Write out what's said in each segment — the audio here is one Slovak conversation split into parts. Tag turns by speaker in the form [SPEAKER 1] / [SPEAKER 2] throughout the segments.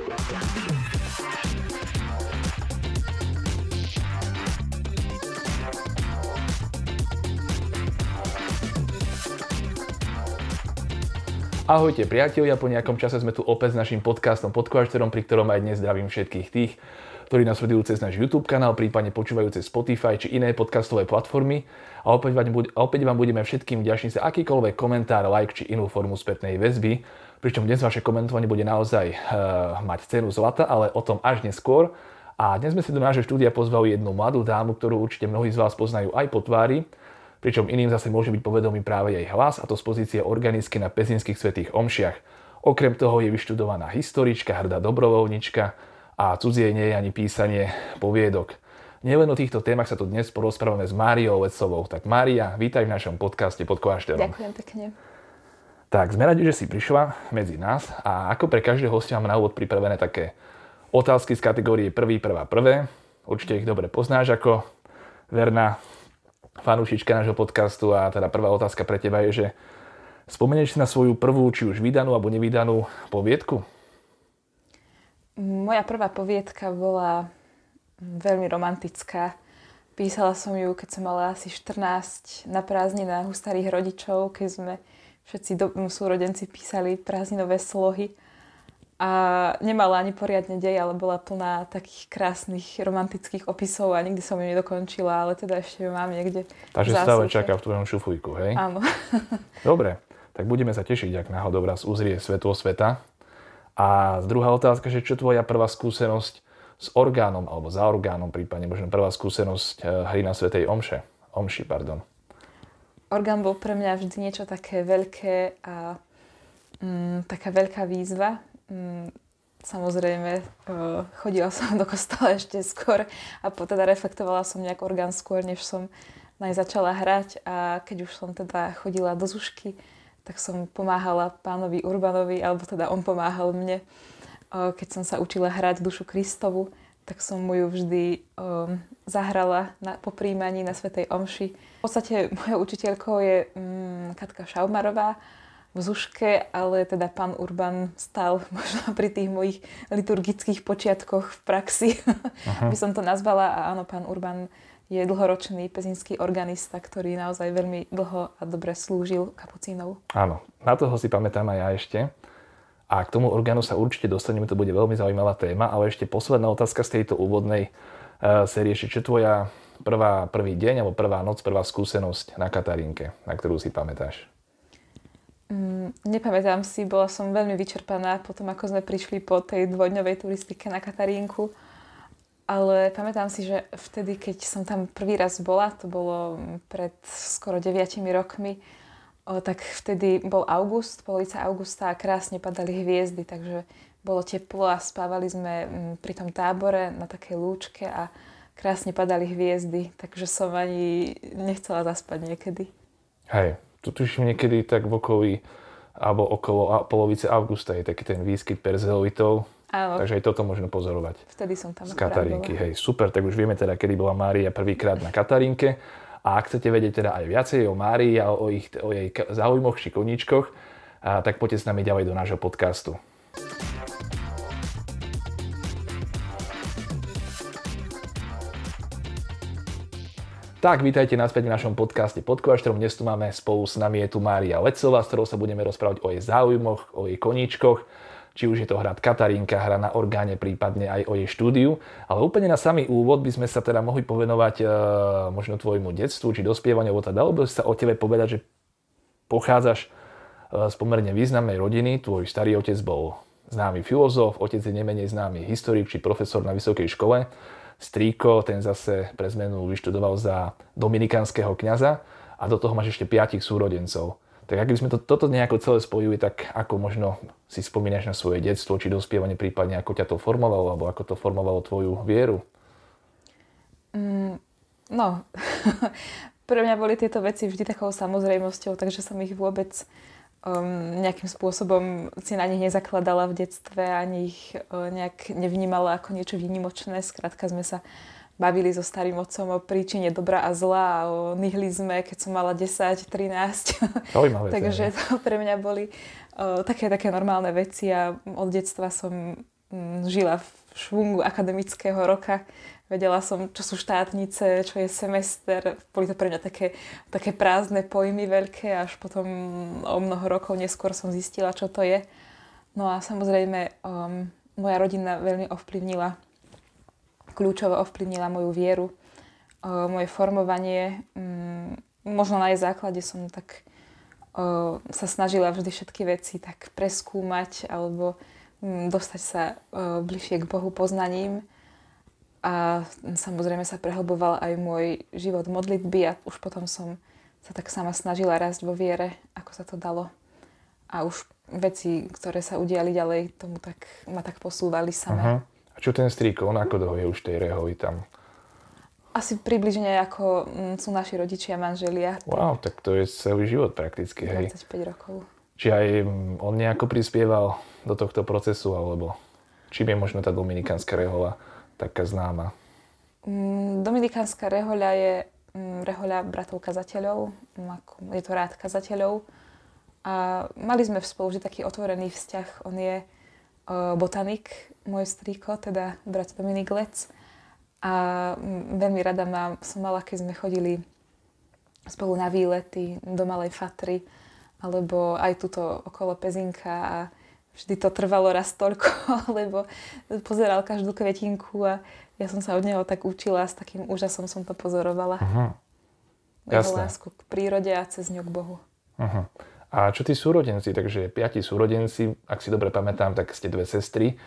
[SPEAKER 1] Ahojte priatelia, po nejakom čase sme tu opäť s naším podcastom Podcasterom, pri ktorom aj dnes zdravím všetkých tých, ktorí nás sledujú cez náš YouTube kanál, prípadne počúvajú cez Spotify či iné podcastové platformy. A opäť vám budeme všetkým vďační za akýkoľvek komentár, like či inú formu spätnej väzby. Pričom dnes vaše komentovanie bude naozaj mať cenu zlata, ale o tom až neskôr. A dnes sme si do nášho štúdia pozvali jednu mladú dámu, ktorú určite mnohí z vás poznajú aj po tvári. Pričom iným zase môže byť povedomý práve jej hlas, a to z pozície organistky na pezinských svätých omšiach. Okrem toho je vyštudovaná historička, hrdá dobrovoľnička a cudzie nie je ani písanie poviedok. Nielen o týchto témach sa tu dnes porozprávame s Máriou Lecovou. Tak Mária, vítaj v našom podcaste Pod kláštorom.
[SPEAKER 2] Ďakujem pekne.
[SPEAKER 1] Tak, sme radi, že si prišla medzi nás a ako pre každého hostia mám na úvod pripravené také otázky z kategórie prvý, prvá, prvé. Určite ich dobre poznáš ako verná fanúšička nášho podcastu a teda prvá otázka pre teba je, že spomenieš si na svoju prvú, či už vydanú alebo nevydanú poviedku?
[SPEAKER 2] Moja prvá poviedka bola veľmi romantická. Písala som ju, keď som mala asi 14 na prázdninách u starých rodičov, keď sme všetci súrodenci písali prázdninové slohy. A nemala ani poriadne dej, ale bola plná takých krásnych romantických opisov a nikdy som ju nedokončila, ale teda ešte ju mám niekde.
[SPEAKER 1] Takže stále čaká v tvojom šuflíku, hej?
[SPEAKER 2] Áno.
[SPEAKER 1] Dobre, tak budeme sa tešiť, ak náhodou raz uzrie svetlo sveta. A druhá otázka, že čo tvoja prvá skúsenosť s orgánom, alebo za orgánom, prípadne možno prvá skúsenosť hry na svätej omši.
[SPEAKER 2] Orgán bol pre mňa vždy niečo také veľké a taká veľká výzva. Samozrejme, chodila som do kostola ešte skôr a teda reflektovala som nejak orgán skôr, než som začala hrať, a keď už som teda chodila do zušky, tak som pomáhala pánovi Urbanovi, alebo teda on pomáhal mne. Keď som sa učila hrať Dušu Kristovu, tak som mu ju vždy zahrala po prijímaní na svätej omši. V podstate mojou učiteľkou je Katka Šaumarová v zuške, ale teda pán Urban stál možno pri tých mojich liturgických počiatkoch v praxi, by som to nazvala. A áno, pán Urban je dlhoročný pezinský organista, ktorý naozaj veľmi dlho a dobre slúžil kapucínov.
[SPEAKER 1] Áno, na toho si pamätám aj ja ešte. A k tomu orgánu sa určite dostaneme, to bude veľmi zaujímavá téma, ale ešte posledná otázka z tejto úvodnej série, čo tvoja prvý deň alebo prvá noc, prvá skúsenosť na Katarínke, na ktorú si pamätáš?
[SPEAKER 2] Nepamätám si, bola som veľmi vyčerpaná potom, ako sme prišli po tej dvojdňovej turistike na Katarínku. Ale pamätám si, že vtedy, keď som tam prvý raz bola, to bolo pred skoro 9 rokmi, tak vtedy bol polovica augusta a krásne padali hviezdy, takže bolo teplo a spávali sme pri tom tábore na takej lúčke a krásne padali hviezdy, takže som ani nechcela zaspať niekedy.
[SPEAKER 1] Hej. Tu tuším niekedy tak v okolí, alebo okolo polovice augusta je taký ten výskyt perzeovitov.
[SPEAKER 2] Áno.
[SPEAKER 1] Takže aj toto možno pozorovať.
[SPEAKER 2] Vtedy som tam
[SPEAKER 1] z Katarínky. Hej, super, tak už vieme teda, kedy bola Mária prvýkrát na Katarínke. A ak chcete vedieť teda aj viacej o Márii a o jej záujmoch či koníčkoch, tak poďte s nami ďalej do nášho podcastu. Tak, vítajte naspäť v našom podcaste Pod kláštorom. Dnes tu máme spolu s nami, je tu Mária Lecová, s ktorou sa budeme rozprávať o jej záujmoch, o jej koníčkoch. Či už je to hrať Katarínka, hra na orgáne, prípadne aj o jej štúdiu. Ale úplne na samý úvod by sme sa teda mohli povenovať možno tvojmu detstvu, či dospievaniu, alebo dalo by sa o tebe povedať, že pochádzaš z pomerne významnej rodiny. Tvoj starý otec bol známy filozof, otec je nemenej známy historik či profesor na vysokej škole. Strýko, ten zase pre zmenu vyštudoval za dominikánskeho kňaza a do toho máš ešte 5 súrodencov. Tak ak by sme toto nejako celé spojili, tak ako možno si spomínaš na svoje detstvo, či dospievanie, prípadne ako ťa to formovalo, alebo ako to formovalo tvoju vieru?
[SPEAKER 2] No, pre mňa boli tieto veci vždy takou samozrejmosťou, takže som ich vôbec nejakým spôsobom si na nich nezakladala v detstve, ani ich nejak nevnímala ako niečo výnimočné. Skrátka sme sa bavili so starým otcom o príčine dobra a zla a o nihilizme, keď som mala 10, 13. Takže to pre mňa boli také normálne veci a od detstva som žila v švungu akademického roka. Vedela som, čo sú štátnice, čo je semester. Boli to pre mňa také prázdne pojmy veľké, až potom o mnoho rokov neskôr som zistila, čo to je. No a samozrejme, moja rodina veľmi kľúčovo ovplyvnila moju vieru, moje formovanie. Možno na jej základe som tak sa snažila vždy všetky veci tak preskúmať alebo dostať sa bližšie k Bohu poznaním. A samozrejme sa prehlboval aj môj život modlitby a už potom som sa tak sama snažila rásť vo viere, ako sa to dalo. A už veci, ktoré sa udiali ďalej, ma tak posúvali samé.
[SPEAKER 1] A čo ten strýko, on ako dlho je už tej rehovi tam?
[SPEAKER 2] Asi približne ako sú naši rodičia, manželia.
[SPEAKER 1] Wow, tak to je celý život prakticky, hej.
[SPEAKER 2] 25 rokov.
[SPEAKER 1] Či aj on nejako prispieval do tohto procesu, alebo čím je možno tá dominikánska rehoľa taká známa?
[SPEAKER 2] Dominikánska rehoľa je rehoľa bratov kazateľov. Je to rád kazateľov. A mali sme spolu vždy taký otvorený vzťah. On je botanik, môj strýko, teda brat Dominik Lec. A veľmi rada som mala, keď sme chodili spolu na výlety do Malej Fatry, alebo aj tuto okolo Pezinka a vždy to trvalo raz toľko, lebo pozeral každú kvetinku a ja som sa od neho tak učila, s takým úžasom som to pozorovala. Jeho lásku k prírode a cez ňu k Bohu.
[SPEAKER 1] A čo tí súrodenci? Takže 5 súrodenci, ak si dobre pamätám, tak ste 2 sestry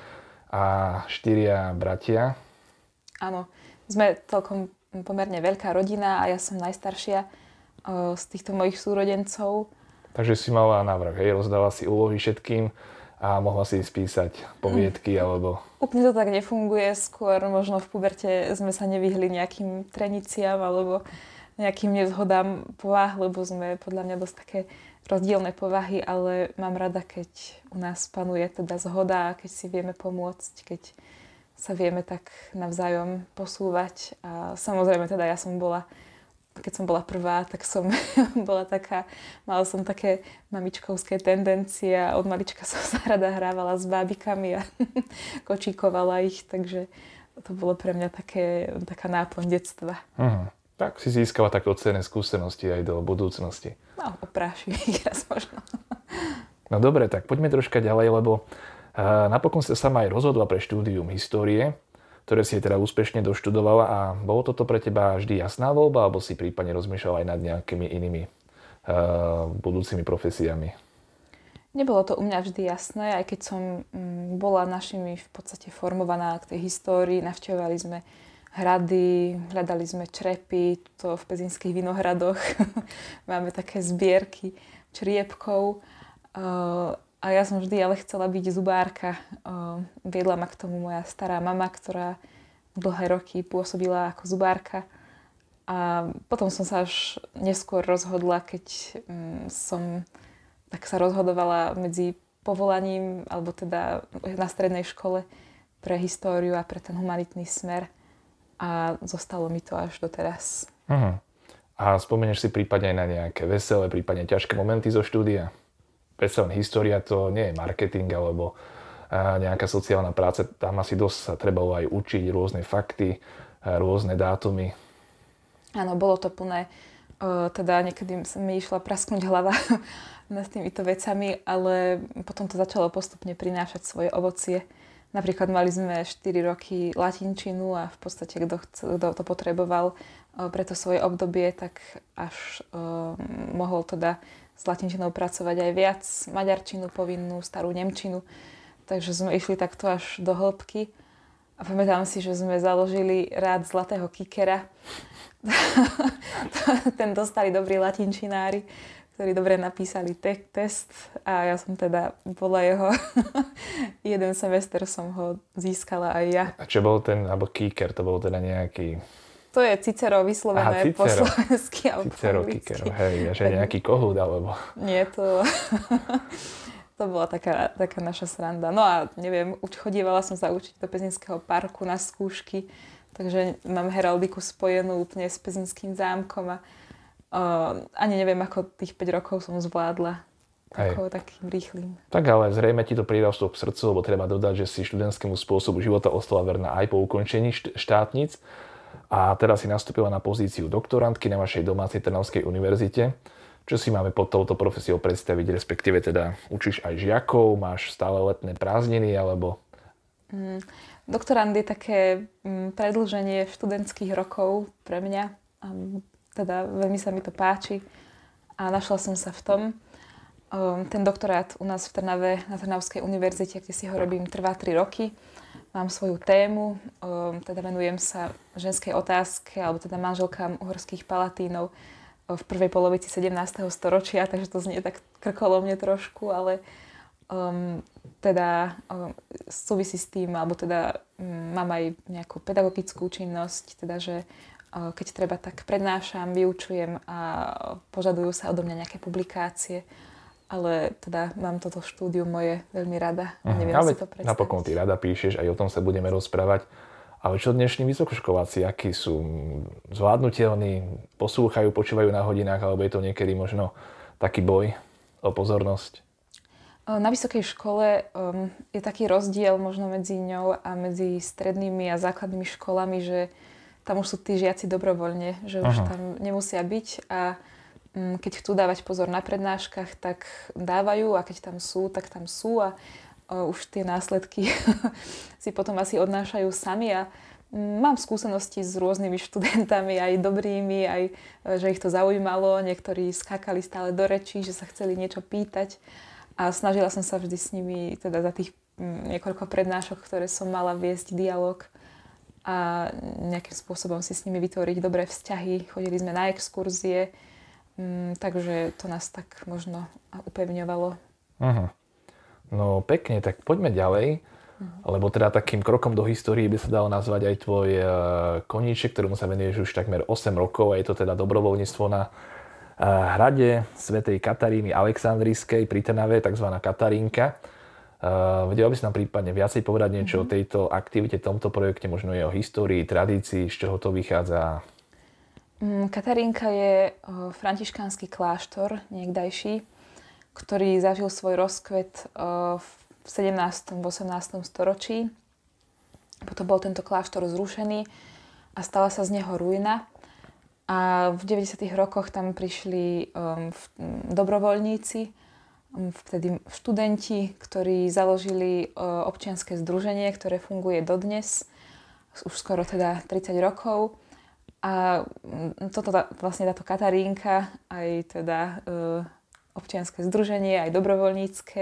[SPEAKER 1] a 4 bratia.
[SPEAKER 2] Áno, sme celkom pomerne veľká rodina a ja som najstaršia z týchto mojich súrodencov. Takže
[SPEAKER 1] si mala návrh, hej? Rozdala si úlohy všetkým a mohla si spísať poviedky alebo...
[SPEAKER 2] Úplne to tak nefunguje, skôr možno v puberte sme sa nevyhli nejakým treniciam alebo nejakým nezhodám povah, lebo sme podľa mňa dosť také rozdielne povahy, ale mám rada, keď u nás panuje teda zhoda, keď si vieme pomôcť, keď sa vieme tak navzájom posúvať. A samozrejme teda keď som bola prvá, tak som bola mala som také mamičkovské tendencie a od malička som sa rada hrávala s bábikami a kočíkovala ich, takže to bolo pre mňa taká náplň detstva.
[SPEAKER 1] Tak si získala také cenné skúsenosti aj do budúcnosti.
[SPEAKER 2] No, oprášim ich raz možno.
[SPEAKER 1] No dobre, tak poďme troška ďalej, lebo napokon sa sama aj rozhodla pre štúdium histórie, ktoré si teda úspešne doštudovala a bolo toto pre teba vždy jasná voľba, alebo si prípadne rozmýšľala aj nad nejakými inými budúcimi profesiami?
[SPEAKER 2] Nebolo to u mňa vždy jasné, aj keď som bola našimi v podstate formovaná k tej histórii, navštevovali sme hrady, hľadali sme črepy, to v pezinských vinohradoch máme také zbierky čriepkov. A ja som vždy ale chcela byť zubárka. Viedla ma k tomu moja stará mama, ktorá dlhé roky pôsobila ako zubárka. A potom som sa až neskôr rozhodla, keď som tak sa rozhodovala medzi povolaním, alebo teda na strednej škole pre históriu a pre ten humanitný smer. A zostalo mi to až doteraz.
[SPEAKER 1] A spomenieš si prípadne aj na nejaké veselé, prípadne ťažké momenty zo štúdia? Predsa len história to nie je marketing alebo nejaká sociálna práca. Tam asi dosť sa trebalo aj učiť rôzne fakty, rôzne dátumy.
[SPEAKER 2] Áno, bolo to plné. Teda niekedy mi išla prasknúť hlava nad týmito vecami, ale potom to začalo postupne prinášať svoje ovocie. Napríklad mali sme 4 roky latinčinu a v podstate kto to potreboval pre to svoje obdobie, tak až mohol teda s latinčinou pracovať aj viac, maďarčinu povinnú, starú nemčinu. Takže sme išli takto až do hĺbky. A pamätám si, že sme založili rád Zlatého kikera. Ten dostali dobrí latinčinári, ktorí dobre napísali test a ja som teda bola jeho. Jeden semester som ho získala aj ja.
[SPEAKER 1] A čo bol alebo kiker, to bol teda nejaký...
[SPEAKER 2] To je Cicero vyslovené po slovensky alebo
[SPEAKER 1] Cicero, Kikero, hej, že nejaký kohút, alebo...
[SPEAKER 2] Nie, to bola taká naša sranda. No a neviem, chodívala som sa učiť do Pezinského parku na skúšky, takže mám heraldiku spojenú úplne s Pezinským zámkom a ani neviem, ako tých 5 rokov som zvládla ako takým rýchlým.
[SPEAKER 1] Tak ale zrejme ti to prirastlo k srdcu, lebo treba dodať, že si študentskému spôsobu života ostala verná aj po ukončení štátnic a teraz si nastúpila na pozíciu doktorantky na vašej domácej Trnavskej univerzite. Čo si máme pod touto profesiou predstaviť, respektíve teda učíš aj žiakov, máš stále letné prázdniny, alebo...
[SPEAKER 2] Doktorand je také predĺženie študentských rokov pre mňa. Teda veľmi sa mi to páči a našla som sa v tom. Ten doktorát u nás v Trnave na Trnavskej univerzite, kde si ho robím, trvá 3 roky. Mám svoju tému, teda venujem sa ženskej otázke, alebo teda manželkám uhorských palatínov v prvej polovici 17. storočia, takže to znie tak krkolomne trošku, ale súvisí s tým, alebo teda mám aj nejakú pedagogickú činnosť, teda že keď treba, tak prednášam, vyučujem a požadujú sa odo mňa nejaké publikácie, ale teda mám toto štúdium moje veľmi rada. Neviem si to predstaviť.
[SPEAKER 1] Napokon ty rada píšeš, aj o tom sa budeme rozprávať. Ale čo dnešní vysokoškoláci, akí sú zvládnutelní, počúvajú na hodinách, alebo je to niekedy možno taký boj o pozornosť?
[SPEAKER 2] Na vysokej škole je taký rozdiel možno medzi ňou a medzi strednými a základnými školami, že tam už sú tí žiaci dobrovoľne, že už tam nemusia byť a keď chcú dávať pozor na prednáškach, tak dávajú a keď tam sú, tak tam sú a už tie následky si potom asi odnášajú sami a mám skúsenosti s rôznymi študentami, aj dobrými, aj že ich to zaujímalo, niektorí skákali stále do rečí, že sa chceli niečo pýtať a snažila som sa vždy s nimi, teda za tých niekoľko prednášok, ktoré som mala, viesť dialog a nejakým spôsobom si s nimi vytvoriť dobré vzťahy. Chodili sme na exkurzie, takže to nás tak možno upevňovalo.
[SPEAKER 1] No pekne, tak poďme ďalej, lebo teda takým krokom do histórie by sa dalo nazvať aj tvoj koníček, ktorému sa venuješ už takmer 8 rokov a je to teda dobrovoľníctvo na hrade svätej Kataríny Alexandrijskej pri Trnave, tzv. Katarínka. Vedela by si nám prípadne viacej povedať niečo o tejto aktivite, tomto projekte, možno je o histórii, tradícii, z čoho to vychádza?
[SPEAKER 2] Katarínka je františkánsky kláštor niekdajší, ktorý zažil svoj rozkvet v 17. 18. storočí. Potom bol tento kláštor zrušený a stala sa z neho ruina. A v 90. rokoch tam prišli dobrovoľníci, vtedy študenti, ktorí založili občianske združenie, ktoré funguje dodnes, už skoro teda 30 rokov. A vlastne táto Katarínka, aj teda občianske združenie, aj dobrovoľnícke,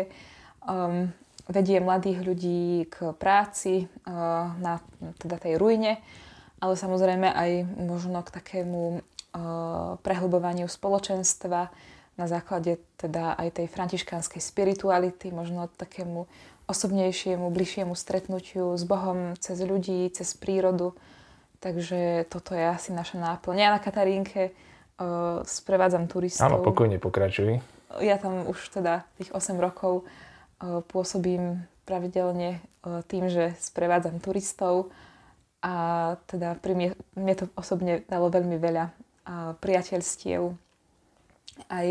[SPEAKER 2] vedie mladých ľudí k práci na teda tej ruine, ale samozrejme aj možno k takému prehlbovaniu spoločenstva na základe teda aj tej františkánskej spirituality, možno takému osobnejšiemu, bližšiemu stretnutiu s Bohom cez ľudí, cez prírodu. Takže toto je asi naša náplň. Ja na Katarínke sprevádzam turistov.
[SPEAKER 1] Áno, pokojne pokračuj.
[SPEAKER 2] Ja tam už teda tých 8 rokov pôsobím pravidelne tým, že sprevádzam turistov a teda mne to osobne dalo veľmi veľa priateľstiev aj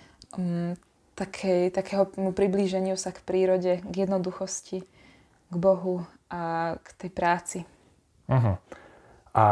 [SPEAKER 2] takého priblíženiu sa k prírode, k jednoduchosti, k Bohu a k tej práci.
[SPEAKER 1] A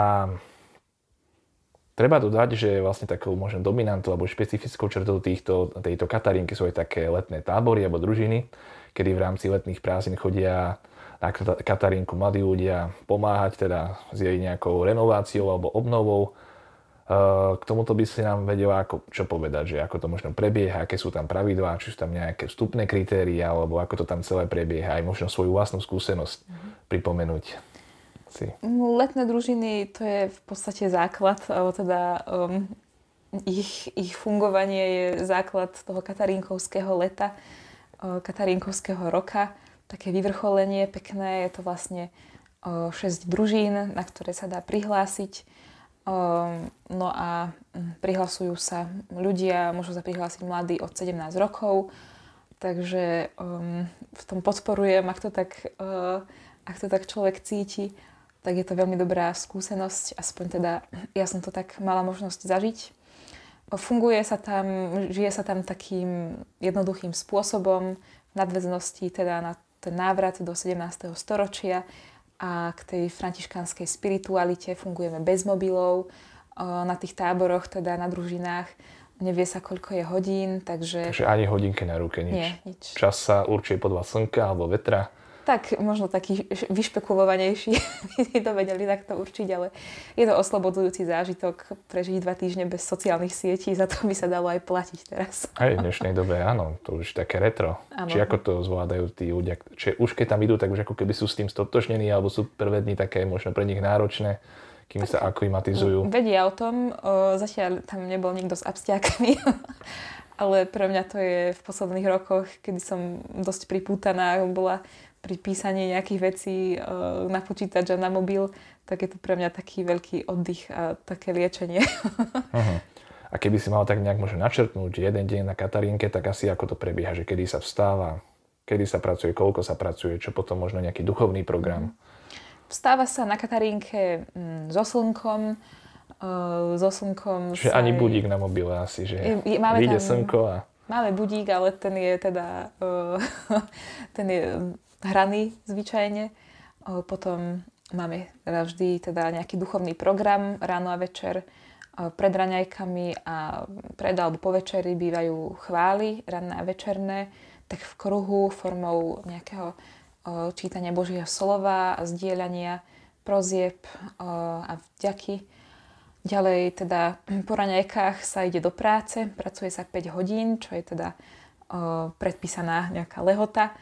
[SPEAKER 1] treba dodať, že vlastne takou možno dominantou alebo špecifickou črtou tejto Katarínky sú aj také letné tábory alebo družiny, kedy v rámci letných prázdnin chodia na Katarínku mladí ľudia pomáhať teda s jej nejakou renováciou alebo obnovou. K tomuto by si nám vedela čo povedať, že ako to možno prebieha, aké sú tam pravidlá, či sú tam nejaké vstupné kritéria alebo ako to tam celé prebieha, aj možno svoju vlastnú skúsenosť pripomenúť si.
[SPEAKER 2] Letné družiny, to je v podstate základ, alebo teda ich fungovanie je základ toho katarínkovského leta, katarínkovského roka. Také vyvrcholenie pekné, je to vlastne 6 družín, na ktoré sa dá prihlásiť. No a prihlasujú sa ľudia, môžu sa prihlásiť mladí od 17 rokov, takže v tom podporujem, ak to tak človek cíti, tak je to veľmi dobrá skúsenosť, aspoň teda ja som to tak mala možnosť zažiť. Žije sa tam takým jednoduchým spôsobom v nadväznosti teda na ten návrat do 17. storočia a k tej františkánskej spiritualite fungujeme bez mobilov. Na tých táboroch, teda na družinách, nevie sa, koľko je hodín, takže...
[SPEAKER 1] Takže ani hodinke na ruke, nič.
[SPEAKER 2] Nie, nič.
[SPEAKER 1] Čas sa určuje podľa slnka alebo vetra.
[SPEAKER 2] Tak, možno taký vyšpekulovanejší by to vedeli takto určiť, ale je to oslobodzujúci zážitok prežiť 2 týždne bez sociálnych sietí, za to by sa dalo aj platiť teraz.
[SPEAKER 1] Aj v dnešnej dobe, áno, to už také retro. Áno. Či ako to zvládajú tí ľudia, či už keď tam idú, tak už ako keby sú s tým stotožnení, alebo sú prvé dni také možno pre nich náročné, kým sa aklimatizujú.
[SPEAKER 2] Vedia o tom, zatiaľ tam nebol nikto s abstiakmi, ale pre mňa to je v posledných rokoch, kedy som dosť pripútaná, bola pri písaní nejakých vecí na počítač a na mobil, tak je to pre mňa taký veľký oddych a také liečenie.
[SPEAKER 1] Uh-huh. A keby si mal tak nejak možno načrtnúť jeden deň na Katarínke, tak asi ako to prebieha, že kedy sa vstáva, kedy sa pracuje, koľko sa pracuje, čo potom možno nejaký duchovný program?
[SPEAKER 2] Vstáva sa na Katarínke so slnkom.
[SPEAKER 1] Čiže ani budík na mobile asi, že vyjde slnko a...
[SPEAKER 2] Máme budík, ale ten je teda ten je hraný zvyčajne. Potom máme vždy teda nejaký duchovný program ráno a večer. Pred raňajkami a pred alebo po večeri bývajú chvály ranné a večerné, tak v kruhu formou nejakého čítania Božieho slova a zdieľania prozieb a vďaky. Ďalej teda po raňajkách sa ide do práce, pracuje sa 5 hodín, čo je teda predpísaná nejaká lehota.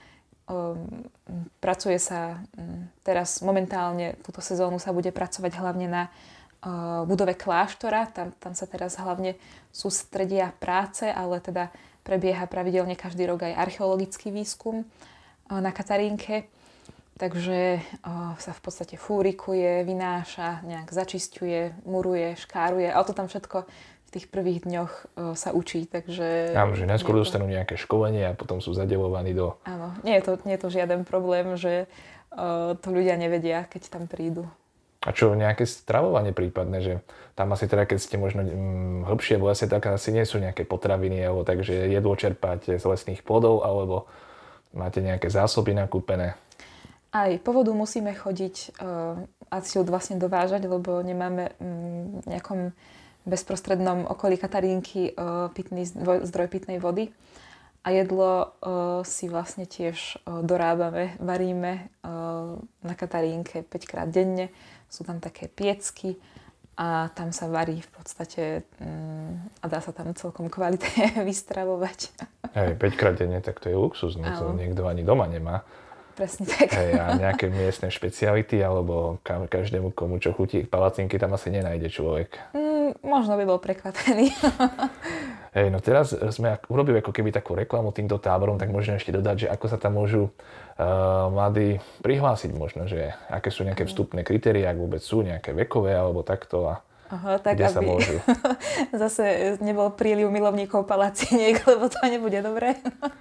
[SPEAKER 2] Pracuje sa teraz momentálne, túto sezónu sa bude pracovať hlavne na budove kláštora. Tam sa teraz hlavne sústredia práce, ale teda prebieha pravidelne každý rok aj archeologický výskum na Katarínke. Takže sa v podstate fúrikuje, vynáša, nejak začisťuje, muruje, škáruje. A to tam všetko v tých prvých dňoch sa učí, takže...
[SPEAKER 1] Áno, že najskôr dostanú nejaké školenie a potom sú zadeľovaní do...
[SPEAKER 2] Áno, nie je to žiaden problém, že to ľudia nevedia, keď tam prídu.
[SPEAKER 1] A čo nejaké stravovanie prípadné, že tam asi teda, keď ste možno hlbšie v lese, tak asi nie sú nejaké potraviny, alebo takže jedlo čerpáte z lesných plodov, alebo máte nejaké zásoby nakúpené?
[SPEAKER 2] Aj po vodu musíme chodiť a si ju vlastne dovážať, lebo nemáme v nejakom bezprostrednom okolí Katarínky zdroj pitnej vody. A jedlo si vlastne tiež dorábame, varíme na Katarínke 5-krát denne. Sú tam také piecky a tam sa varí v podstate a dá sa tam celkom kvalitne vystravovať.
[SPEAKER 1] Hej, 5-krát denne, tak to je luxusné, to niekto ani doma nemá.
[SPEAKER 2] Presne tak.
[SPEAKER 1] Hej, a nejaké miestne špeciality, alebo každému, komu čo chutí, palacinky tam asi nenájde človek.
[SPEAKER 2] Možno by bol prekvapený.
[SPEAKER 1] Hej, no teraz sme urobili ako keby takú reklamu týmto táborom, tak možno ešte dodať, že ako sa tam môžu mladí prihlásiť možno, že aké sú nejaké vstupné kritériá, ak vôbec sú nejaké vekové alebo takto a
[SPEAKER 2] tak kde sa môžu. Zase nebol príliv milovníkov palaciniek, lebo to nebude dobré.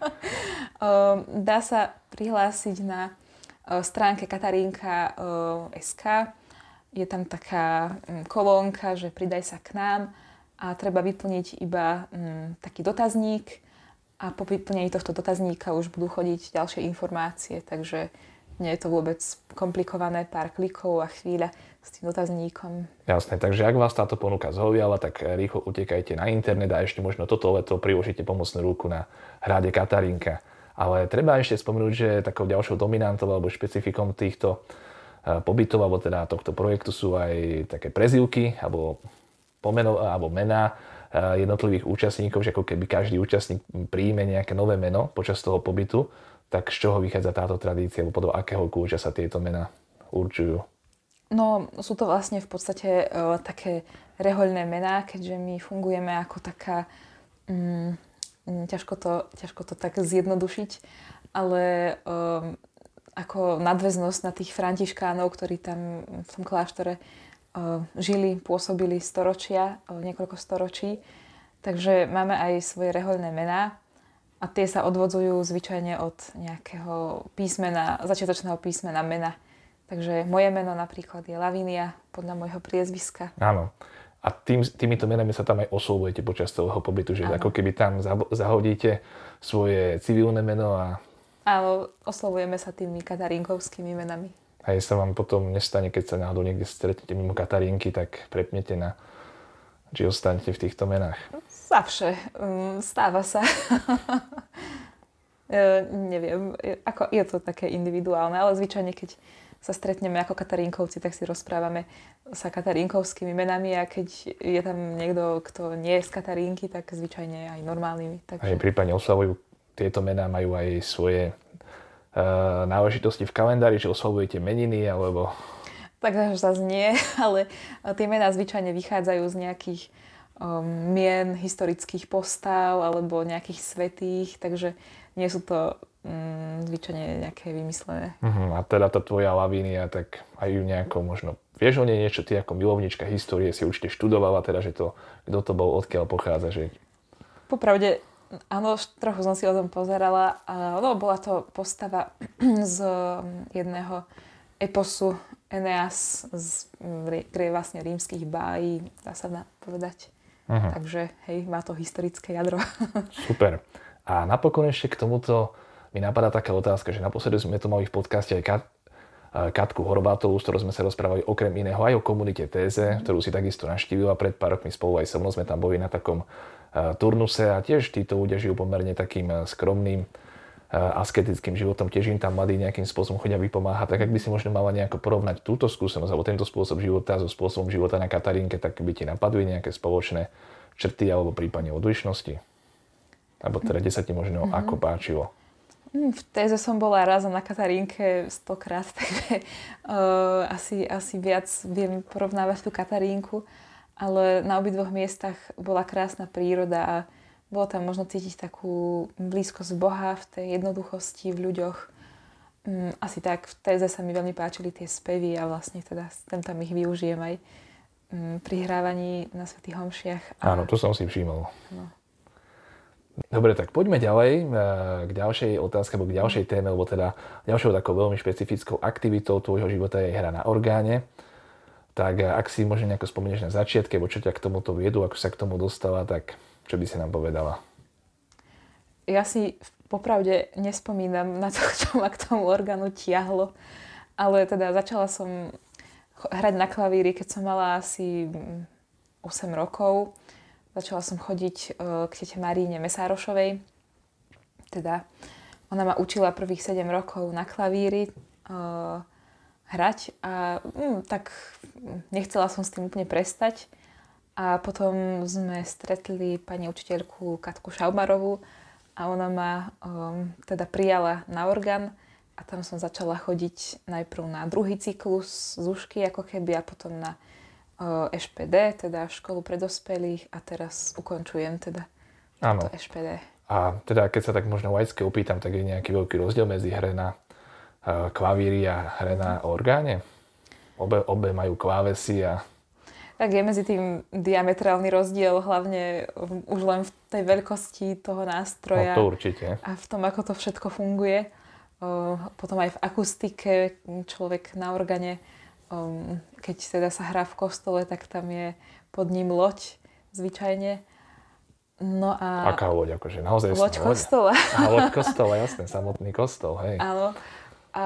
[SPEAKER 2] Dá sa prihlásiť na stránke Katarínka.sk. Je tam taká kolónka, že pridaj sa k nám a treba vyplniť iba taký dotazník a po vyplnení tohto dotazníka už budú chodiť ďalšie informácie, takže nie je to vôbec komplikované, pár klikov a chvíľa s tým dotazníkom.
[SPEAKER 1] Jasné, takže ak vás táto ponuka zaujala, tak rýchlo utekajte na internet a ešte možno toto leto priložíte pomocnú ruku na hrade Katarínka. Ale treba ešte spomenúť, že takou ďalšou dominantou alebo špecifikom týchto pobytov, alebo teda tohto projektu sú aj také prezývky alebo mená jednotlivých účastníkov, že ako keby každý účastník príjme nejaké nové meno počas toho pobytu, tak z čoho vychádza táto tradícia, alebo podľa akého kľúča sa tieto mená určujú?
[SPEAKER 2] No, sú to vlastne v podstate také rehoľné mená, keďže my fungujeme ako taká... ťažko to tak zjednodušiť, ale ako nadväznosť na tých františkánov, ktorí tam v tom kláštore žili, pôsobili niekoľko storočí. Takže máme aj svoje rehoľné mená a tie sa odvodzujú zvyčajne od nejakého písmena, začiatočného písmena mena. Takže moje meno napríklad je Lavínia, podľa môjho priezviska.
[SPEAKER 1] Áno. A týmito menami sa tam aj oslovujete počas celého pobytu, že
[SPEAKER 2] Áno.
[SPEAKER 1] ako keby tam zahodíte svoje civilné meno a...
[SPEAKER 2] Áno, oslovujeme sa tými katarínkovskými menami.
[SPEAKER 1] A sa vám potom nestane, keď sa náhodou niekde stretnete mimo Katarínky, tak prepnete na... či ostanete v týchto menách?
[SPEAKER 2] Zavše. Stáva sa. Neviem, je to také individuálne, ale zvyčajne, keď sa stretneme ako Katarínkovci, tak si rozprávame sa katarínkovskými menami a keď je tam niekto, kto nie je z Katarínky, tak zvyčajne aj normálnymi. Takže...
[SPEAKER 1] Aj prípadne oslavujú tieto mená, majú aj svoje náležitosti v kalendári, či oslavujete meniny, alebo...
[SPEAKER 2] Tak zase nie, ale tie mená zvyčajne vychádzajú z nejakých mien historických postav alebo nejakých svätých, takže nie sú to zvyčajne nejaké vymyslené.
[SPEAKER 1] A teda tá tvoja Lavínia, tak aj ju nejako možno... Vieš o nej niečo, ty ako milovnička histórie si určite študovala, teda, že to, kto to bol, odkiaľ pochádza, že...
[SPEAKER 2] Popravde, áno, trochu som si o tom pozerala. Bola to postava z jedného eposu Eneas, kde je vlastne rímskych bájí, dá sa povedať. Takže, hej, má to historické jadro.
[SPEAKER 1] Super. A napokon ešte k tomuto mi napadá taká otázka, že naposledy sme tu mali v podcaste aj Katku Horvátovú, s ktorou sme sa rozprávali okrem iného aj o komunite Téze, ktorú si takisto navštívila pred pár rokmi spolu aj so mnou. Sme tam boli na takom turnuse a tiež títo ľudia žijú pomerne takým skromným asketickým životom, tiež im tam mladí nejakým spôsobom chodia vypomáhať. Tak ak by si možno mala nejako porovnať túto skúsenosť alebo tento spôsob života so spôsobom života na Katarínke, tak by ti napadli nejaké spoločné črty alebo prípadne odlišnosti? Alebo teda, kde sa ti možno ako páčilo?
[SPEAKER 2] V Téze som bola raz na Katarínke 100-krát, takže asi viac viem porovnávať tú Katarínku, ale na obidvoch miestach bola krásna príroda a bolo tam možno cítiť takú blízkosť Boha v tej jednoduchosti v ľuďoch. Asi tak, v Téze sa mi veľmi páčili tie spevy a vlastne teda tam ich využijem aj pri hrávaní na svätých homšiach.
[SPEAKER 1] Áno, to som si všimol.
[SPEAKER 2] No.
[SPEAKER 1] Dobre, tak poďme ďalej k ďalšej otázke, alebo k ďalšej téme, lebo teda ďalšou takou veľmi špecifickou aktivitou tvojho života je hra na orgáne. Tak ak si možno nejako spomenieš na začiatke, alebo čo ťa k tomuto viedlo, ako sa k tomu dostala, tak čo by si nám povedala?
[SPEAKER 2] Ja si popravde nespomínam na to, čo ma k tomu orgánu tiahlo, ale teda začala som hrať na klavíri, keď som mala asi 8 rokov. Začala som chodiť k tete Maríne Mesárošovej. Teda ona ma učila prvých 7 rokov na klavíri hrať a tak nechcela som s tým úplne prestať. A potom sme stretli pani učiteľku Katku Šaumarovú a ona ma teda prijala na orgán a tam som začala chodiť najprv na druhý cyklus zúšky ako keby a potom na ŠPD, teda školu pre dospelých a teraz ukončujem teda to ŠPD.
[SPEAKER 1] A teda keď sa tak možno laicky opýtam, tak je nejaký veľký rozdiel medzi hre na klavíri a hre na orgáne? Obe majú klávesy a...
[SPEAKER 2] Tak je medzi tým diametrálny rozdiel, hlavne už len v tej veľkosti toho nástroja.
[SPEAKER 1] No to určite.
[SPEAKER 2] A v tom, ako to všetko funguje. Potom aj v akustike človek na orgáne, keď teda sa hrá v kostole, tak tam je pod ním loď zvyčajne. No a...
[SPEAKER 1] Aká loď? Akože naozaj
[SPEAKER 2] loď kostola.
[SPEAKER 1] Loď kostola, jasné, samotný kostol, hej.
[SPEAKER 2] Áno. A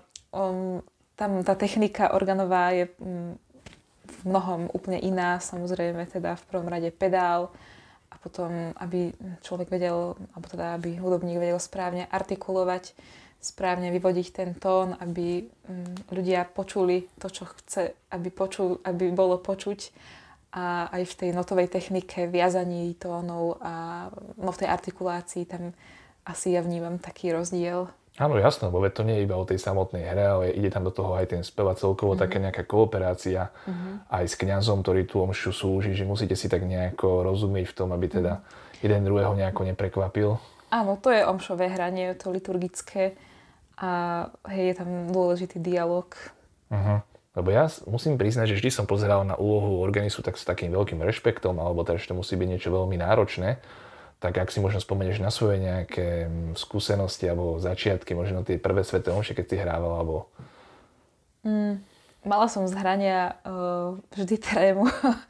[SPEAKER 2] tam tá technika organová je v mnohom úplne iná. Samozrejme teda v prvom rade pedál a potom, aby človek vedel, alebo teda aby hudobník vedel správne artikulovať, správne vyvodiť ten tón, aby ľudia počuli to, čo chce, aby bolo počuť. A aj v tej notovej technike, viazaní tónov a v tej artikulácii tam asi ja vnímam taký rozdiel.
[SPEAKER 1] Áno, jasno, bo to nie je iba o tej samotnej hre, ale ide tam do toho aj ten spev a celkovo taká nejaká kooperácia aj s kňazom, ktorý tú omšu slúži, že musíte si tak nejako rozumieť v tom, aby teda jeden druhého nejako neprekvapil.
[SPEAKER 2] Áno, to je omšové hranie, to liturgické a je tam dôležitý dialog.
[SPEAKER 1] Lebo ja musím priznať, že vždy som pozeral na úlohu organistu tak s takým veľkým rešpektom, alebo teda, že to musí byť niečo veľmi náročné. Tak ak si možno spomenieš na svoje nejaké skúsenosti alebo začiatky, možno tie prvé sväté omše, keď si hrávala, alebo...
[SPEAKER 2] Mala som z hrania vždy trému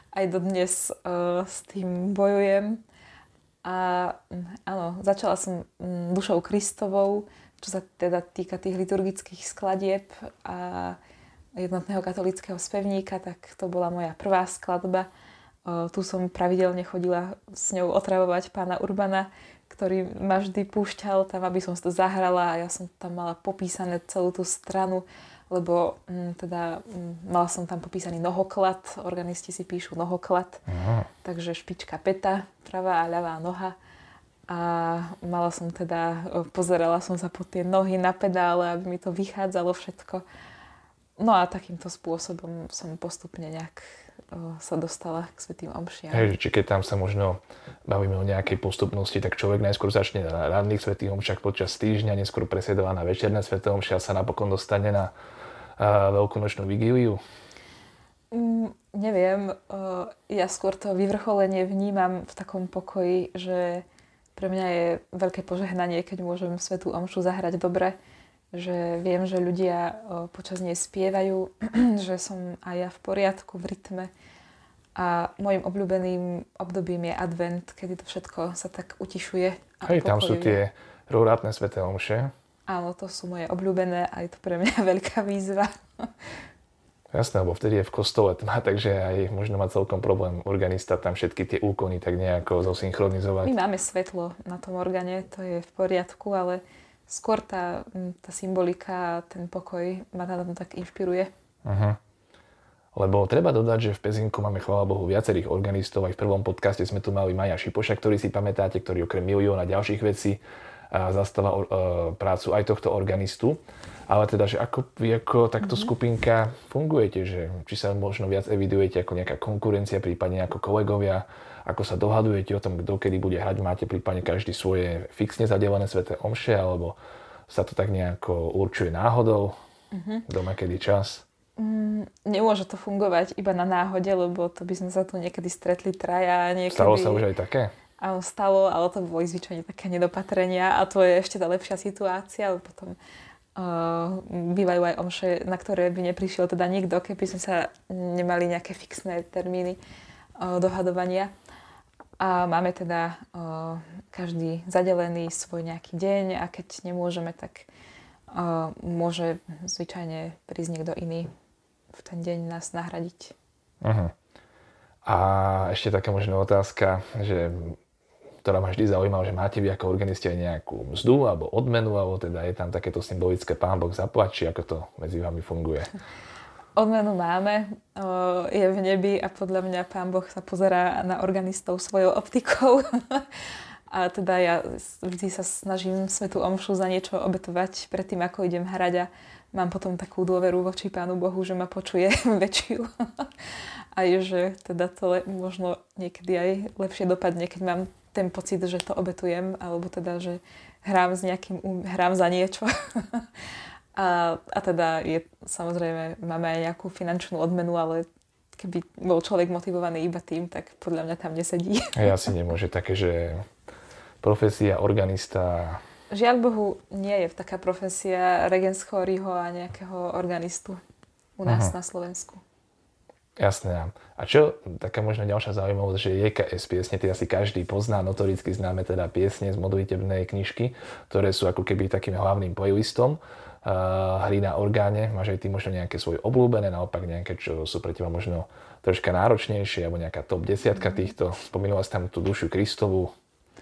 [SPEAKER 2] aj dodnes s tým bojujem. A áno, začala som Dušou Kristovou, čo sa teda týka tých liturgických skladieb a jednotného katolického spevníka, tak to bola moja prvá skladba. Tu som pravidelne chodila s ňou otravovať pána Urbana, ktorý ma vždy púšťal tam, aby som si to zahrala a ja som tam mala popísané celú tú stranu, lebo mala som tam popísaný nohoklad, organisti si píšu nohoklad, takže špička peta, pravá a ľavá noha. A pozerala som sa po tie nohy na pedále, aby mi to vychádzalo všetko. No a takýmto spôsobom som postupne nejak sa dostala k svätým omšiam.
[SPEAKER 1] Hej, či keď tam sa možno bavíme o nejakej postupnosti, tak človek najskôr začne na ranných svätých omšiach počas týždňa, neskôr presiedáva na večerné sväté omše a sa napokon dostane na veľkonočnú vigíliu?
[SPEAKER 2] Neviem. Ja skôr to vyvrcholenie vnímam v takom pokoji, že pre mňa je veľké požehnanie, keď môžem svätú omšu zahrať dobre, že viem, že ľudia počas nej spievajú, že som aj ja v poriadku, v rytme. A môjim obľúbeným obdobím je advent, kedy to všetko sa tak utišuje.
[SPEAKER 1] Hej, tam sú tie rorátne sväté omše.
[SPEAKER 2] Áno, to sú moje obľúbené a je to pre mňa veľká výzva.
[SPEAKER 1] Jasné, lebo vtedy je v kostole tma, takže aj možno má celkom problém organista tam všetky tie úkony tak nejako zosynchronizovať.
[SPEAKER 2] My máme svetlo na tom orgáne, to je v poriadku, ale skôr tá symbolika, ten pokoj ma tam tak inšpiruje.
[SPEAKER 1] Uh-huh. Lebo treba dodať, že v Pezinku máme, chvála Bohu, viacerých organistov. Aj v prvom podcaste sme tu mali Maja Šipoša, ktorý si pamätáte, ktorý okrem milióna ďalších vecí zastáva prácu aj tohto organistu. Ale teda, že ako vy ako takto skupinka fungujete, že či sa možno viac evidujete ako nejaká konkurencia, prípadne ako kolegovia, ako sa dohadujete o tom, kto kedy bude hrať, máte prípadne každý svoje fixne zadelené sväté omše, alebo sa to tak nejako určuje náhodou, doma kedy čas?
[SPEAKER 2] Nemôže to fungovať iba na náhode, lebo to by sme sa tu niekedy stretli traja. Niekedy...
[SPEAKER 1] Stalo sa už aj také?
[SPEAKER 2] Áno, stalo, ale to boli zvyčajne také nedopatrenia a to je ešte tá lepšia situácia, lebo potom bývajú aj omše, na ktoré by neprišiel teda nikto, keby sme sa nemali nejaké fixné termíny dohadovania. A máme teda každý zadelený svoj nejaký deň a keď nemôžeme, tak môže zvyčajne prísť niekto iný v ten deň nás nahradiť.
[SPEAKER 1] Uh-huh. A ešte taká možná otázka, ktorá ma vždy zaujímala, že máte vy ako organisti aj nejakú mzdu alebo odmenu, alebo teda je tam takéto symbolické Pán Boh zaplať, či ako to medzi vami funguje?
[SPEAKER 2] Odmenu máme, je v nebi a podľa mňa Pán Boh sa pozerá na organistov svojou optikou. A teda ja vždy sa snažím svätú omšu za niečo obetovať predtým, ako idem hrať a mám potom takú dôveru voči Pánu Bohu, že ma počuje väčšiu. A že teda to možno niekedy aj lepšie dopadne, keď mám ten pocit, že to obetujem, alebo teda, že hrám za niečo. A teda samozrejme, máme aj nejakú finančnú odmenu, ale keby bol človek motivovaný iba tým, tak podľa mňa tam nesedí.
[SPEAKER 1] A asi nemôže také, že profesia organista...
[SPEAKER 2] Žiaľ Bohu, nie je taká profesia regenschóriho a nejakého organistu u nás na Slovensku.
[SPEAKER 1] Jasné. A čo taká možno ďalšia zaujímavosť, že JKS piesne, ty asi každý pozná, notoricky známe teda piesne z modlitebnej knižky, ktoré sú ako keby takým hlavným playlistom hry na orgáne. Máš aj ty možno nejaké svoje obľúbené, naopak nejaké, čo sú pre teba možno troška náročnejšie, alebo nejaká top 10 týchto. Spomínala si tam tú Dušu Kristovú.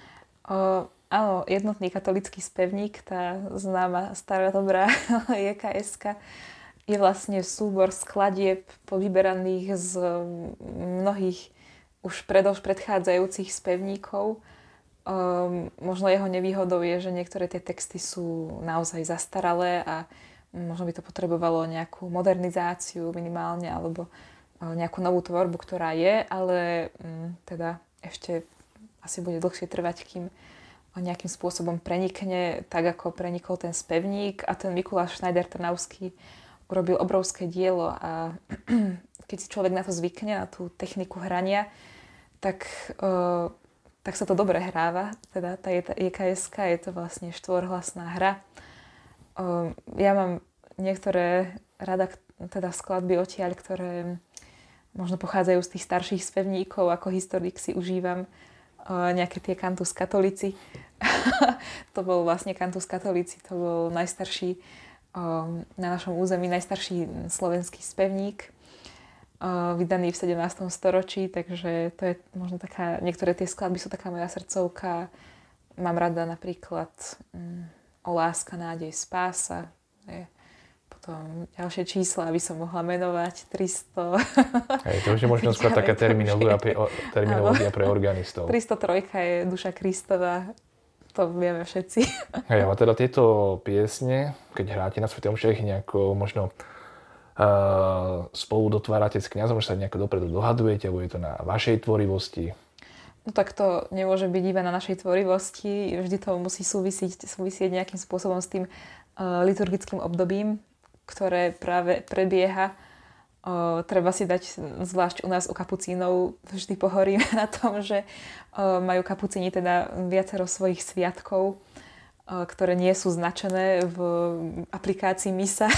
[SPEAKER 2] Áno, jednotný katolický spevník, tá známa stará dobrá JKS-ka, je vlastne súbor skladieb povyberaných z mnohých už predchádzajúcich spevníkov. Možno jeho nevýhodou je, že niektoré tie texty sú naozaj zastaralé a možno by to potrebovalo nejakú modernizáciu minimálne alebo nejakú novú tvorbu, ktorá je, ale teda ešte asi bude dlhšie trvať, kým nejakým spôsobom prenikne tak, ako prenikol ten spevník a ten Mikuláš Schneider-Trnavský urobil obrovské dielo a keď si človek na to zvykne, na tú techniku hrania, tak sa to dobre hráva. Teda tá JKS-ka je to vlastne štvorhlasná hra. Ja mám niektoré rada, teda skladby odtiaľ, ktoré možno pochádzajú z tých starších spevníkov, ako historik si užívam nejaké tie Cantus Catholici. To bol vlastne Cantus Catholici, to bol najstarší na našom území, najstarší slovenský spevník, vydaný v 17. storočí, takže to je možno taká, niektoré tie skladby sú taká moja srdcovka. Mám rada napríklad O láska, nádej, spása. Potom ďalšie čísla, aby som mohla menovať, 300.
[SPEAKER 1] Hej, to už je možno skôr taká terminológia pre organistov.
[SPEAKER 2] 303 je Duša Kristova, to vieme všetci.
[SPEAKER 1] Hej, ale teda tieto piesne, keď hráte na svätej omši, ich nejako možno spolu dotvárate s kňazom, že sa nejako dopredu dohadujete, alebo je to na vašej tvorivosti?
[SPEAKER 2] No tak to nemôže byť iba na našej tvorivosti, vždy to musí súvisieť nejakým spôsobom s tým liturgickým obdobím, ktoré práve prebieha. Treba si dať, zvlášť u nás u kapucínov, vždy pohoríme na tom, že majú kapucíni teda viacero svojich sviatkov, ktoré nie sú značené v aplikácii Misa.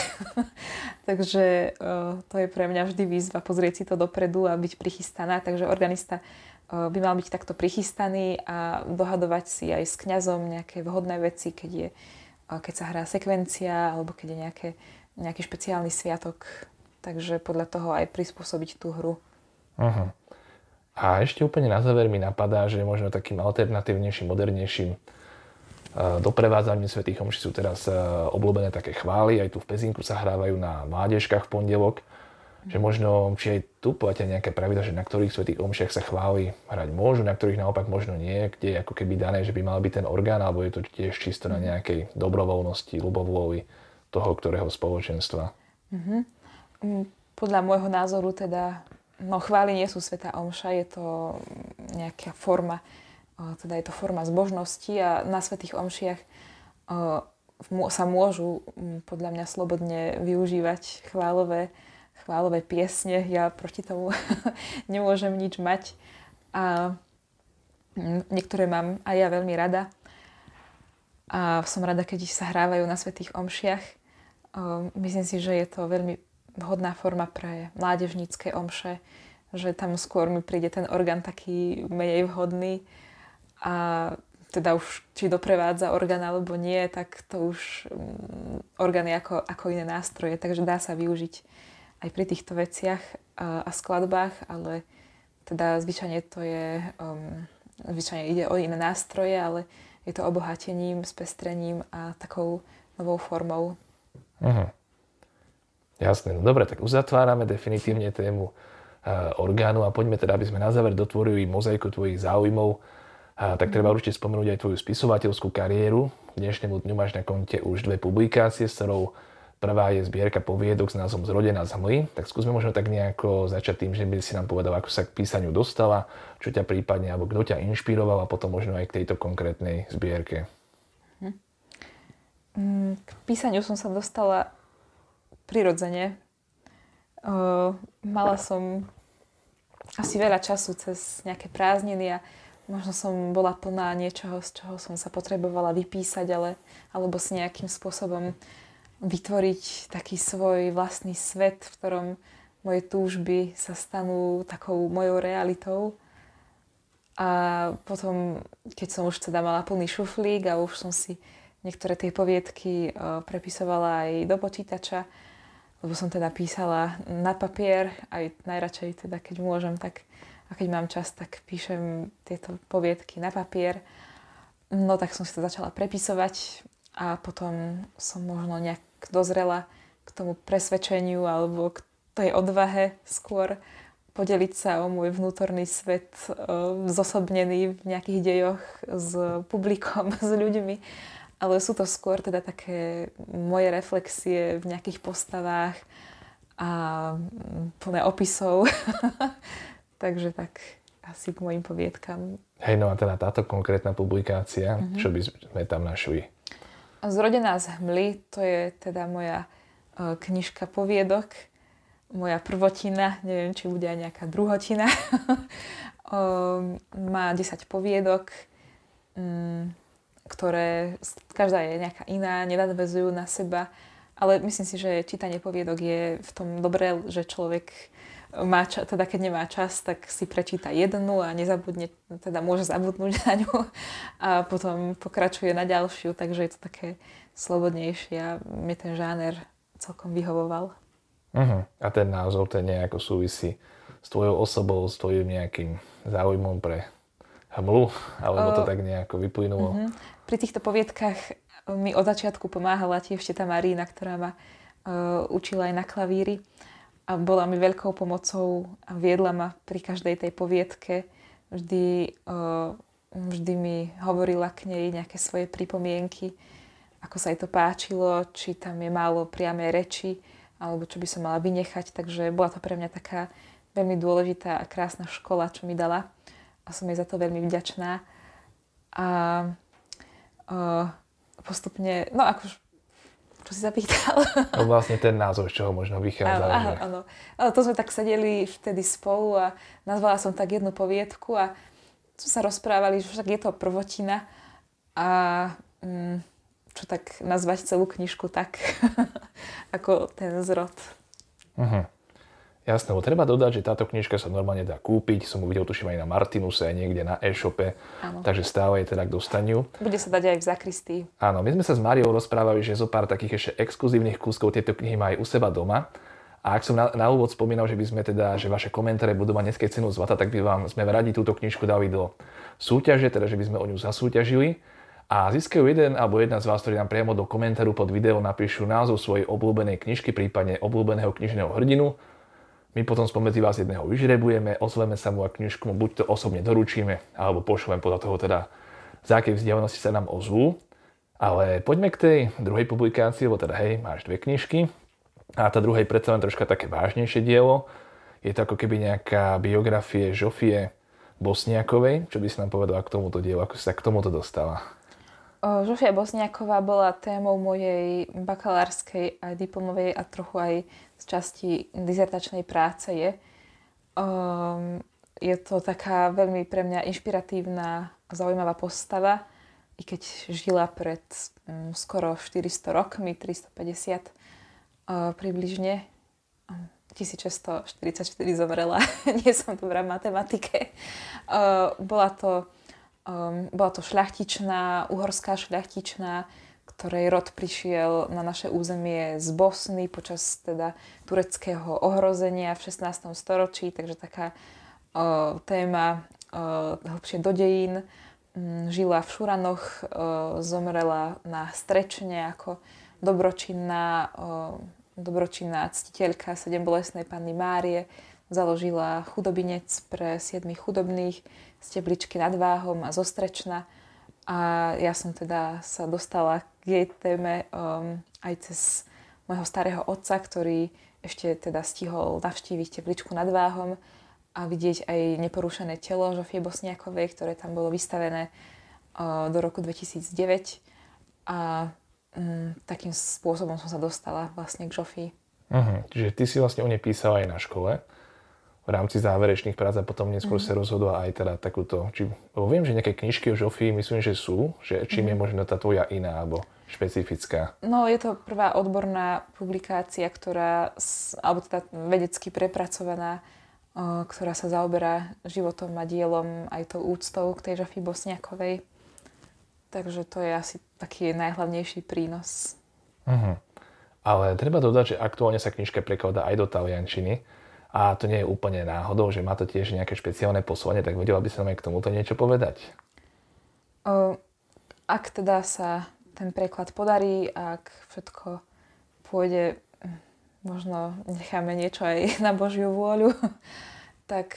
[SPEAKER 2] Takže to je pre mňa vždy výzva pozrieť si to dopredu a byť prichystaná. Takže organista by mal byť takto prichystaný a dohadovať si aj s kňazom nejaké vhodné veci, keď sa hrá sekvencia alebo keď je nejaký špeciálny sviatok. Takže podľa toho aj prispôsobiť tú hru.
[SPEAKER 1] Uh-huh. A ešte úplne na záver mi napadá, že možno takým alternatívnejším, modernejším doprevádzaním svätých omší sú teraz obľúbené také chvály. Aj tu v Pezinku sa hrávajú na mládežkách v pondelok. Že možno, či aj tu platia nejaké pravidla, že na ktorých svätých omšiach sa chvály hrať môžu, na ktorých naopak možno nie, kde je ako keby dané, že by mal byť ten orgán, alebo je to tiež čisto na nejakej dobrovoľnosti, ľubovôli toho, ktorého spoločenstva.
[SPEAKER 2] Uh-huh. Podľa môjho názoru teda, chvály nie sú svätá omša, je to nejaká forma, teda je to forma zbožnosti a na svätých omšiach sa môžu podľa mňa slobodne využívať chválové piesne. Ja proti tomu nemôžem nič mať a niektoré mám aj ja veľmi rada a som rada, keď sa hrávajú na svätých omšiach. Myslím si, že je to veľmi vhodná forma pre mládežnícke omše, že tam skôr mi príde ten orgán taký menej vhodný a teda už či doprevádza orgán alebo nie, tak to už orgán je ako iné nástroje, takže dá sa využiť aj pri týchto veciach a skladbách, ale teda zvyčajne ide o iné nástroje, ale je to obohatením, spestrením a takou novou formou.
[SPEAKER 1] Uh-huh. Jasné, no dobre, tak uzatvárame definitívne tému orgánu a poďme teda, aby sme na záver dotvorili mozaiku tvojich záujmov. Tak treba určite spomenúť aj tvoju spisovateľskú kariéru. K dnešnému dňu máš na konte už 2 publikácie, s ktorou prvá je zbierka poviedok s názvom Zrodená z hmly. Tak skúsme možno tak nejako začať tým, že by si nám povedal, ako sa k písaniu dostala, čo ťa prípadne, alebo kto ťa inšpiroval a potom možno aj k tejto konkrétnej zbierke.
[SPEAKER 2] K písaniu som sa dostala prirodzene. Mala som asi veľa času cez nejaké prázdniny a možno som bola plná niečoho, z čoho som sa potrebovala vypísať, alebo si nejakým spôsobom vytvoriť taký svoj vlastný svet, v ktorom moje túžby sa stanú takou mojou realitou. A potom, keď som už teda mala plný šuflík a už som si niektoré tie poviedky prepisovala aj do počítača, lebo som teda písala na papier, aj najradšej teda, keď môžem, tak a keď mám čas, tak píšem tieto poviedky na papier. No tak som si to začala prepisovať a potom som možno nejak dozrela k tomu presvedčeniu alebo k tej odvahe skôr podeliť sa o môj vnútorný svet zosobnený v nejakých dejoch s publikom, s ľuďmi. Ale sú to skôr teda také moje reflexie v nejakých postavách a plné opisov. Takže tak asi k mojim poviedkam.
[SPEAKER 1] Hej, no a teda táto konkrétna publikácia, čo by sme tam našli?
[SPEAKER 2] Zrodená z hmly, to je teda moja knižka poviedok, moja prvotina, neviem, či bude aj nejaká druhotina. Má 10 poviedok, ktoré, každá je nejaká iná, nenadväzujú na seba, ale myslím si, že čítanie poviedok je v tom dobré, že človek teda keď nemá čas, tak si prečíta jednu a nezabudne, teda môže zabudnúť na ňu a potom pokračuje na ďalšiu, takže je to také slobodnejšie a mne ten žáner celkom vyhovoval.
[SPEAKER 1] A ten názov, ten nejako súvisí s tvojou osobou, s tvojím nejakým záujmom pre hmlu, alebo to tak nejako vyplynulo?
[SPEAKER 2] Pri týchto poviedkach mi od začiatku pomáhala tiež teta Marína, ktorá ma učila aj na klavíri a bola mi veľkou pomocou a viedla ma pri každej tej poviedke. Vždy mi hovorila k nej nejaké svoje pripomienky, ako sa jej to páčilo, či tam je málo priamej reči, alebo čo by som mala vynechať. Takže bola to pre mňa taká veľmi dôležitá a krásna škola, čo mi dala. A som jej za to veľmi vďačná. A postupne, no akože, čo si zapýtal?
[SPEAKER 1] No vlastne ten názov, z čoho možno vychádza.
[SPEAKER 2] Áno. To sme tak sedeli vtedy spolu a nazvala som tak jednu poviedku a sme sa rozprávali, že však je to prvotina a čo tak nazvať celú knižku tak, ako ten zrod.
[SPEAKER 1] Jasné, bo treba dodať, že táto knižka sa normálne dá kúpiť. Som ju videl, tuším, aj na Martinuse, aj niekde na e-shope. Áno. Takže stále je teda k dostaniu.
[SPEAKER 2] Bude sa dať aj v zakristii.
[SPEAKER 1] Áno, my sme sa s Máriou rozprávali, že zo pár takých ešte exkluzívnych kúskov tieto knihy má aj u seba doma. A ak som na úvod spomínal, že by sme teda, že vaše komentáre budú mať dneska cenu zlata, tak sme radi túto knižku dali do súťaže, teda že by sme o ňu zasúťažili. A získajú jeden alebo jedna z vás, ktorí nám priamo do komentáru pod video napíšu názov svojej obľúbenej knižky, prípadne obľúbeného knižného hrdinu. My potom spomedzi vás jedného vyžrebujeme, ozveme sa mu a knižku mu buď to osobne doručíme, alebo pošleme podľa toho teda, z akej vzdialenosti sa nám ozvú. Ale poďme k tej druhej publikácii, lebo teda hej, máš dve knižky. A tá druhej predsa len troška také vážnejšie dielo. Je to ako keby nejaká biografie Žofie Bosniakovej. Čo by si nám povedala k tomuto dielu, ako si sa k tomuto dostala?
[SPEAKER 2] Žofia Bosniaková bola témou mojej bakalárskej a diplomovej a trochu aj z časti dizertačnej práce je. Je to taká veľmi pre mňa inšpiratívna a zaujímavá postava, i keď žila pred skoro 400 rokmi, 350 približne. 1644 zomrela, nie som dobrá v matematike. Bola to šľachtičná, uhorská šľachtičná, ktorej rod prišiel na naše územie z Bosny počas teda tureckého ohrozenia v 16. storočí, takže taká téma hlbšie do dejín. Žila v Šuranoch, zomrela na Strečne ako dobročinná ctiteľka sedembolestnej Panny Márie. Založila chudobinec pre 7 chudobných z Tepličky nad Váhom a zo Strečna. A ja som teda sa dostala k jej téme aj cez môjho starého otca, ktorý ešte teda stihol navštíviť Tepličku nad Váhom a vidieť aj neporušené telo Žofie Bosniakovej, ktoré tam bolo vystavené do roku 2009. A takým spôsobom som sa dostala vlastne k Žofii.
[SPEAKER 1] Čiže ty si vlastne o nej písala aj na škole v rámci záverečných prác a potom neskôr sa rozhodla aj teda takúto, viem, že nejaké knižky o Žofii myslím, že sú, že čím je možno tá tvoja iná alebo špecifická?
[SPEAKER 2] No je to prvá odborná publikácia, alebo teda vedecky prepracovaná, ktorá sa zaoberá životom a dielom aj tou úctou k tej Žofii Bosniakovej. Takže to je asi taký najhlavnejší prínos.
[SPEAKER 1] Ale treba dodať, že aktuálne sa knižka prekladá aj do taliančiny. A to nie je úplne náhodou, že má to tiež nejaké špeciálne poslanie, tak vedela by som aj k tomuto niečo povedať?
[SPEAKER 2] Ak teda sa ten preklad podarí, ak všetko pôjde, možno necháme niečo aj na Božiu vôľu, tak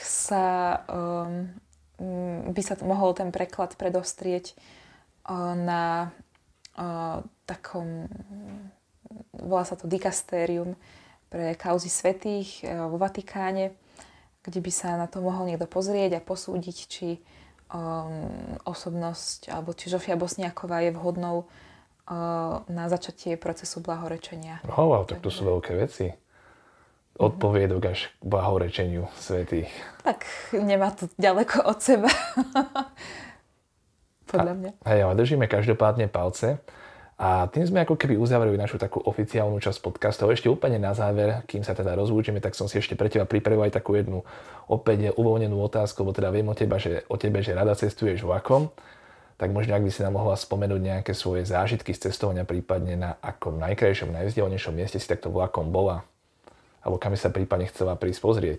[SPEAKER 2] by sa mohol ten preklad predostrieť na takom, volá sa to dikastérium, pre kauzy svätých vo Vatikáne, kde by sa na to mohol niekto pozrieť a posúdiť, či osobnosť alebo či Žofia Bosniaková je vhodnou na začatie procesu blahorečenia.
[SPEAKER 1] Wow, tak to sú veľké veci. Odpoviedok až k blahorečeniu svätých.
[SPEAKER 2] Tak nemá to ďaleko od seba. Podľa mňa.
[SPEAKER 1] Hej, ale držíme každopádne palce. A tým sme ako keby uzavreli našu takú oficiálnu časť podcastov. Ešte úplne na záver, kým sa teda rozlúčime, tak som si ešte pre teba pripravil aj takú jednu opäť uvoľnenú otázku, lebo teda viem o tebe, že rada cestuješ vlakom. Tak možno, ak by si nám mohla spomenúť nejaké svoje zážitky z cestovania, prípadne na akom najkrajšom, najvzdialenejšom mieste si takto vlakom bola, alebo kam si sa prípadne chcela prísť pozrieť.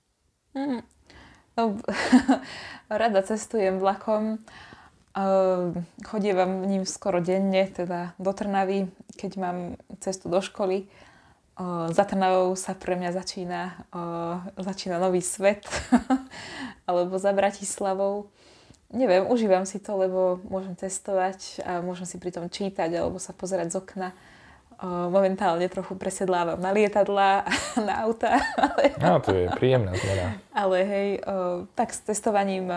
[SPEAKER 2] No, rada cestujem vlakom. Chodievam ním skoro denne, teda do Trnavy, keď mám cestu do školy. Za Trnavou sa pre mňa začína nový svet, alebo za Bratislavou. Neviem, užívam si to, lebo môžem cestovať a môžem si pritom čítať alebo sa pozerať z okna. Momentálne trochu presedlávam na lietadlá, na auta.
[SPEAKER 1] No, to je príjemná zmena.
[SPEAKER 2] Ale hej, tak s cestovaním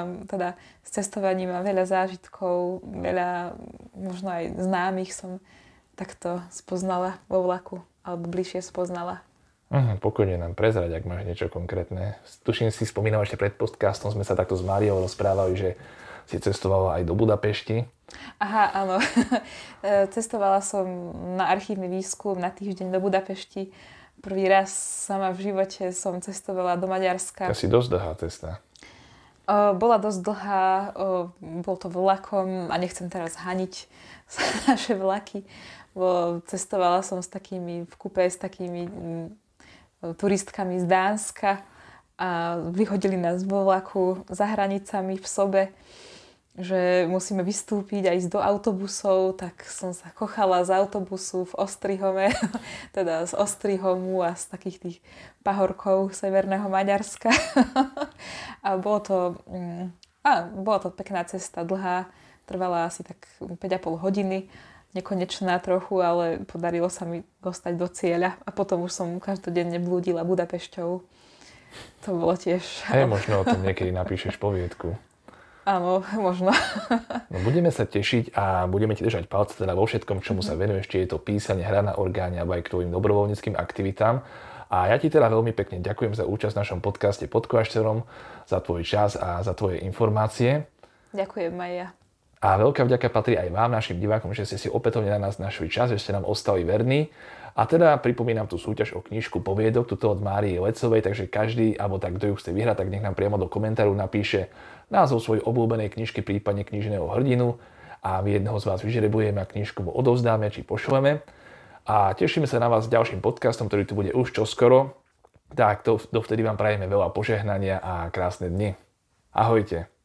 [SPEAKER 2] mám veľa zážitkov, veľa možno aj známych som takto spoznala vo vlaku, alebo bližšie spoznala.
[SPEAKER 1] Pokojne nám prezrať, ak máš niečo konkrétne. Tuším si spomínal ešte pred podcastom, sme sa takto s Máriou rozprávali, že si cestovala aj do Budapešti.
[SPEAKER 2] Aha, áno. Cestovala som na archívny výskum na týždeň do Budapešti. Prvý raz sama v živote som cestovala do Maďarska.
[SPEAKER 1] Asi dosť dlhá cesta.
[SPEAKER 2] Bola dosť dlhá, bol to vlakom a nechcem teraz haniť naše vlaky. Cestovala som v kúpe s takými turistkami z Dánska a vyhodili nás vo vlaku za hranicami v Sobe, že musíme vystúpiť a ísť do autobusov, tak som sa kochala z autobusu v Ostrihome, teda z Ostrihomu a z takých tých pahorkov severného Maďarska. A bola to pekná cesta, dlhá, trvala asi tak 5,5 hodiny, nekonečná trochu, ale podarilo sa mi dostať do cieľa a potom už som každodenne blúdila Budapešťou. To bolo tiež...
[SPEAKER 1] Možno o tom niekedy napíšeš poviedku.
[SPEAKER 2] Áno, možno.
[SPEAKER 1] No, budeme sa tešiť a budeme ti držať palce teda vo všetkom, čomu sa venuješ, či je to písanie, hra na orgáne alebo aj k tvojim dobrovoľníckym aktivitám. A ja ti teda veľmi pekne ďakujem za účasť v našom podcaste Pod kláštorom, za tvoj čas a za tvoje informácie.
[SPEAKER 2] Ďakujem aj ja.
[SPEAKER 1] A veľká vďaka patrí aj vám, našim divákom, že ste si opätovne na nás našli čas, že ste nám ostali verní. A teda pripomínam tú súťaž o knižku poviedok, tuto od Márie Lecovej, takže každý, alebo tak, kto ju chce vyhrať, tak nech nám priamo do komentáru napíše názov svojej obľúbenej knižky, prípadne knižného hrdinu a my jedného z vás vyžrebujeme a knižku mu odovzdáme či pošleme. A tešíme sa na vás s ďalším podcastom, ktorý tu bude už čoskoro. Tak dovtedy vám prajeme veľa požehnania a krásne dni. Ahojte.